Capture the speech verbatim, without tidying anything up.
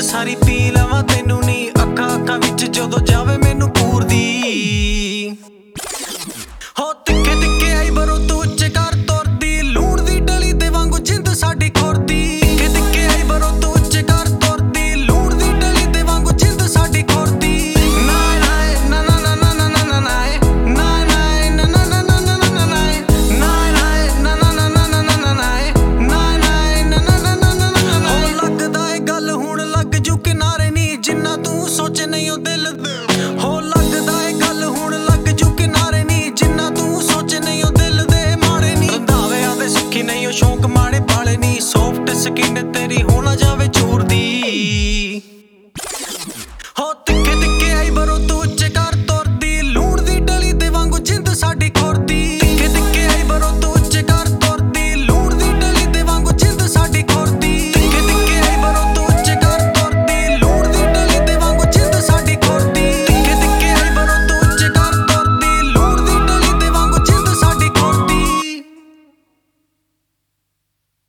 ਸਾਰੀ ਪੀ ਲਵਾਂ ਤੈਨੂੰ ਨੀ ਅੱਖਾਂ ਅੱਖਾਂ ਵਿੱਚ ਜਦੋਂ ਜਾਵੇ ਮੈਨੂੰ ਪੂਰਦੀ ਹੋ ਤਿੱਖੇ ਤਿੱਖੇ ਆਈ ਬਰੋ ਤੂੰ ਉੱਚੇ ਕਰ ਤੁਰਦੀ ਲੂਣ ਦੀ ਡਲੀ ਦੇ ਵਾਂਗੂ ਜਿੰਦ ਸਾਡੀ ਖੁਰਦੀ ਤਿੱਖੇ ਤਿੱਖੇ ਆਈ ਬਰੋ ਤੂੰ ਉੱਚੇ ਕਰ ਤੁਰਦੀ ਲੂਣ ਦੀ ਡਲੀ ਦੇ ਵਾਂਗੂ ਜਿੰਦ ਸਾਡੀ ਖੁਰਦੀ ਨਾ ਨਾ ਨਾ ਨਾ ਨਾ ਨਾ ਨਾ ਨਾ ਨਾ ਨਾ ਨਾ ਨਾ ਨਾ ਨਾ ਨਾ ਨਾ ਨਾ ਲੱਗਦਾ ਏ ਗੱਲ ਹੁਣ ਲੱਗ ਜੂ ਕਿਨਾਰੇ ਨੀ ਜਿੰਨਾ ਤੂੰ ਸੋਚੇ ਨਹੀਂ ਉਹ ਦਿਲ ਹੋ ਲੱਗਦਾ ਏ ਗੱਲ ਹੁਣ ਲੱਗ ਜੂ ਕਿਨਾਰੇ ਨੀ ਜਿੰਨਾ ਤੂੰ ਸੋਚੇ ਨਹੀਂ ਉਹ ਦਿਲ ਦੇ ਮਾੜੇ ਨੀ ਰੰਧਾਵਿਆਂ ਦੇ ਸਿੱਖੀ ਨਹੀਂ ਉਹ ਸ਼ੌਂਕ ਮਾੜੇ ਪਾਲੇ ਨੀ ਸੌਫਟ ਸਕਿਨ ਤੇਰੀ ਹੋ ਨਾ ਜਾਵੇ